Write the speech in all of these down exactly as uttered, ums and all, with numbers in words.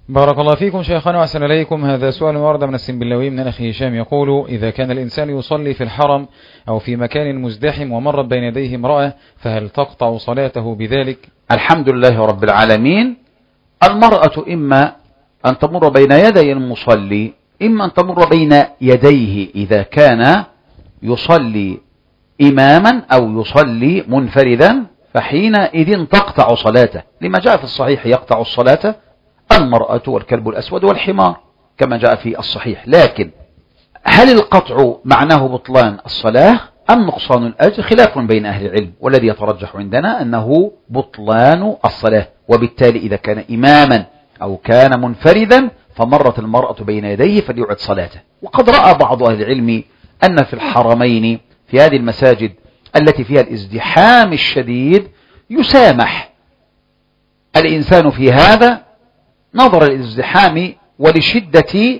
بارك الله فيكم شيخنا وأحسن إليكم. هذا سؤال ورد من السنبلاوي من أخي هشام يقول: إذا كان الإنسان يصلي في الحرم أو في مكان مزدحم ومرت بين يديه امرأة فهل تقطع صلاته بذلك؟ الحمد لله رب العالمين. المرأة إما أن تمر بين يدي المصلي، إما أن تمر بين يديه إذا كان يصلي إماما أو يصلي منفردا، فحينئذ تقطع صلاته، لما جاء في الصحيح يقطع الصلاة المرأة والكلب الأسود والحمار كما جاء في الصحيح. لكن هل القطع معناه بطلان الصلاة أم نقصان الأجر؟ خلاف بين أهل العلم، والذي يترجح عندنا أنه بطلان الصلاة. وبالتالي إذا كان إماما أو كان منفردا فمرت المرأة بين يديه فليعد صلاته. وقد رأى بعض أهل العلم أن في الحرمين في هذه المساجد التي فيها الازدحام الشديد يسامح الإنسان في هذا نظر الازدحام ولشدة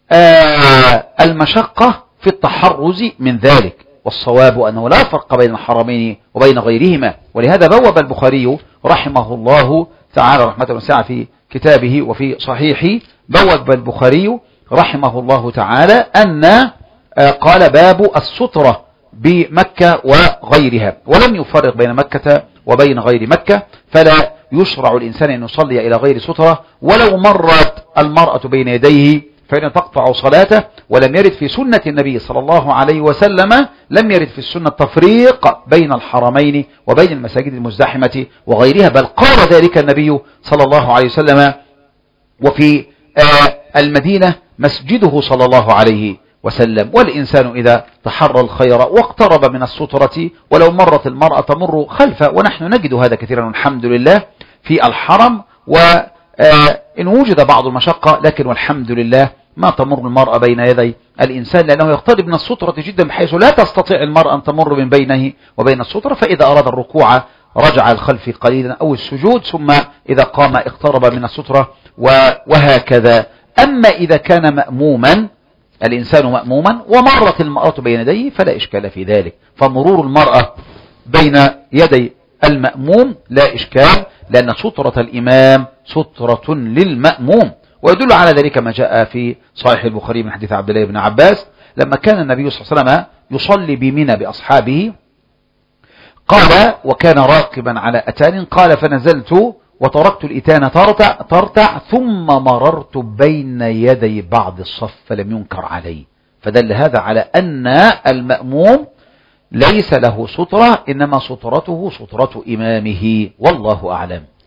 آه المشقة في التحرز من ذلك. والصواب أنه لا فرق بين الحرمين وبين غيرهما. ولهذا بوب البخاري رحمه الله تعالى رحمة واسعة في كتابه وفي صحيحه، بوب البخاري رحمه الله تعالى أن آه قال باب السترة بمكة وغيرها، ولم يفرق بين مكة وبين غير مكة، فلا يشرع الإنسان أن يصلي إلى غير سترة ولو مرت المرأة بين يديه فإن تقطع صلاته. ولم يرد في سنة النبي صلى الله عليه وسلم، لم يرد في السنة التفريق بين الحرمين وبين المساجد المزدحمة وغيرها، بل قال ذلك النبي صلى الله عليه وسلم. وفي المدينة مسجده صلى الله عليه وسلم. والإنسان إذا تحرى الخير واقترب من السترة ولو مرت المرأة تمر خلفه، ونحن نجد هذا كثيرا الحمد لله في الحرم، وإن وجد بعض المشقة لكن والحمد لله ما تمر المرأة بين يدي الإنسان، لأنه يقترب من السترة جدا بحيث لا تستطيع المرأة أن تمر من بينه وبين السترة. فإذا أراد الركوع رجع الخلف قليلا أو السجود، ثم إذا قام اقترب من السترة وهكذا. أما إذا كان مأموما الإنسان مأموما ومرت المرأة بين يديه فلا إشكال في ذلك، فمرور المرأة بين يدي المأموم لا إشكال، لأن سترة الإمام سترة للمأموم. ويدل على ذلك ما جاء في صحيح البخاري من حديث عبد الله بن عباس لما كان النبي صلى الله عليه وسلم يصلي بمنى بأصحابه، قال وكان راكبا على أتان، قال فنزلت وتركت الإتان ترتع, ترتع ثم مررت بين يدي بعض الصف فلم ينكر علي. فدل هذا على أن المأموم ليس له سترة، إنما سترته سترة إمامه، والله أعلم.